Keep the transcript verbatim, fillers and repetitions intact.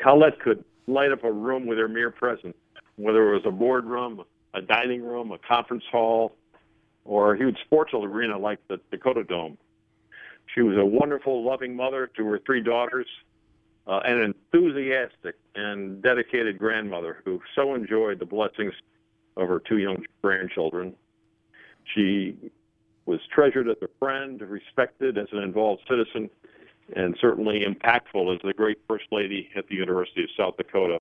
Colette could light up a room with her mere presence, whether it was a boardroom, a dining room, a conference hall, or a huge sports arena like the Dakota Dome. She was a wonderful, loving mother to her three daughters, uh, an enthusiastic and dedicated grandmother who so enjoyed the blessings of her two young grandchildren. She was treasured as a friend, respected as an involved citizen, and certainly impactful as the great First Lady at the University of South Dakota.